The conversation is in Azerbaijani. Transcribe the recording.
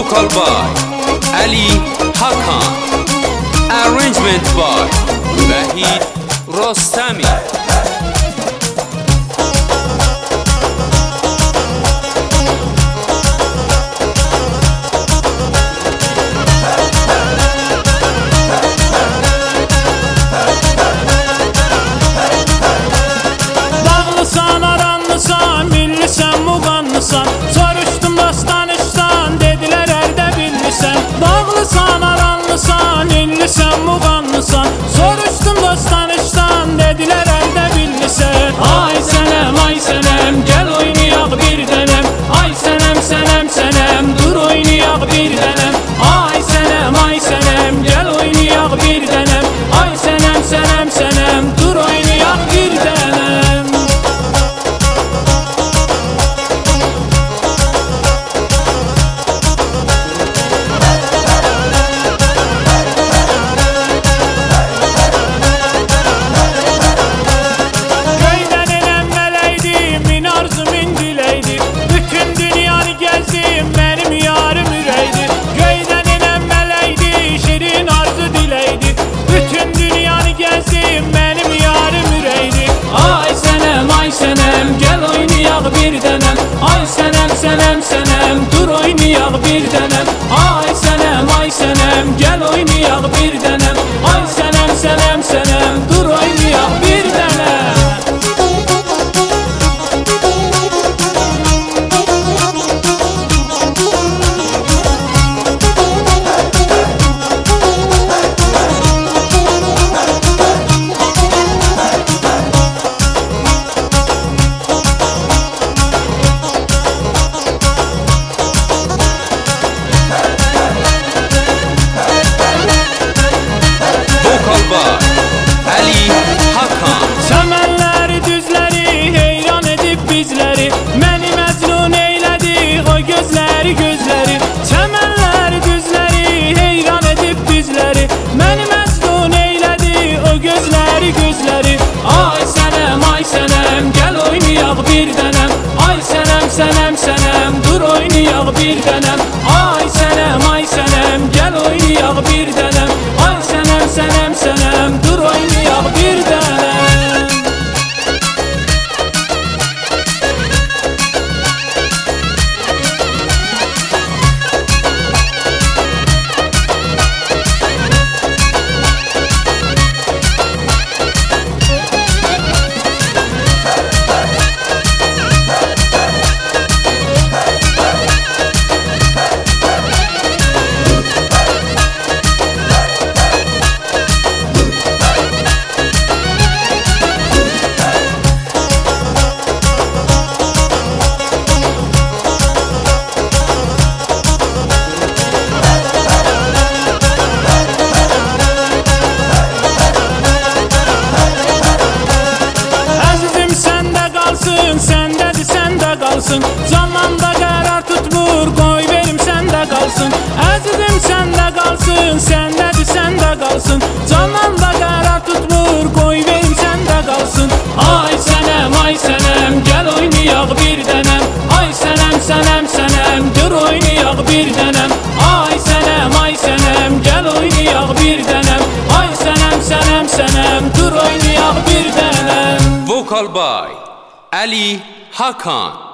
Vocal by Ali Hakan. Arrangement by Vahid Rostami. Dağlısan, aranlısan, millisən, muğanlısan. Soruşdum dost-tanışdan, dedilər ərdə billisən. Dağlısan, aranlısan, millisən, muğanlısan. Soruşdum dost-tanışdan, dedilər ərdə billisən. Ay sənəm, gəl oynayaq bir dənəm. Ay sənəm, sənəm, dur oynayaq bir dənəm. Ay sənəm, gəl oynayaq bir dənəm. Ay sənəm, dur oynayaq bir dənəm. Gəl oynayaq bir dənəm. Ay sənəm, dur oynayaq bir dənəm. Ay sənəm, gəl oynayaq bir dənəm. Ay sənəm, dur oynayaq bir dənəm. Ali Hakan. Çəmənləri, düzləri heyran edib bizləri. Məni məcnun eylədi o gözləri. Çəmənləri, düzləri heyran edib bizləri. Məni məcnun eylədi o gözləri. Ay sənəm, gəl oynayaq bir dənəm. Ay sənəm, dur oynayaq bir dənəm. Ay sənəm, gəl oynayaq bir dənəm. Ay sənəm, dur oynayaq bir dənəm. Candan da qərar tutmur, qoy verim səndə qalsın. Əzizim səndə qalsın, səndə qalsın. Candan da qərar tutmur, qoy verim səndə qalsın. Ay sənəm, gəl oynayaq bir dənəm. Ay sənəm, dur oynayaq bir dənəm. Ay sənəm, gəl oynayaq bir dənəm. Ay sənəm, dur oynayaq bir dənəm. Vocal by Ali Hakan.